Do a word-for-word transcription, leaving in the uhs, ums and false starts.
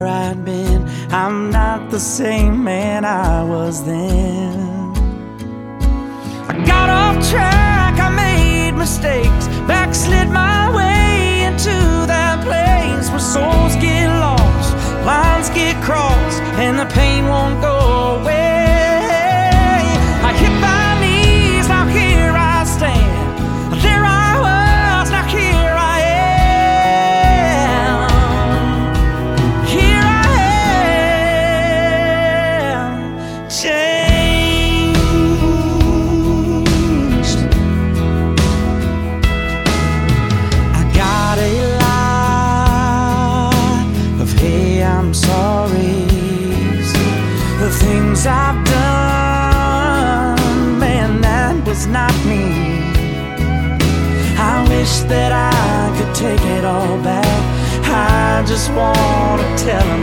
I'd been, I'm not the same man I was then. I got off track, I made mistakes, backslid my way into that place where souls get lost, lines get crossed, and the pain won't go away. I hit my knees, now here I stand. There I was, now here I am. Here I am, changed. I got a lot of hey, I'm sorry. The things I've done, man, that was not me. I wish that I could take it all back. I just wanna tell 'em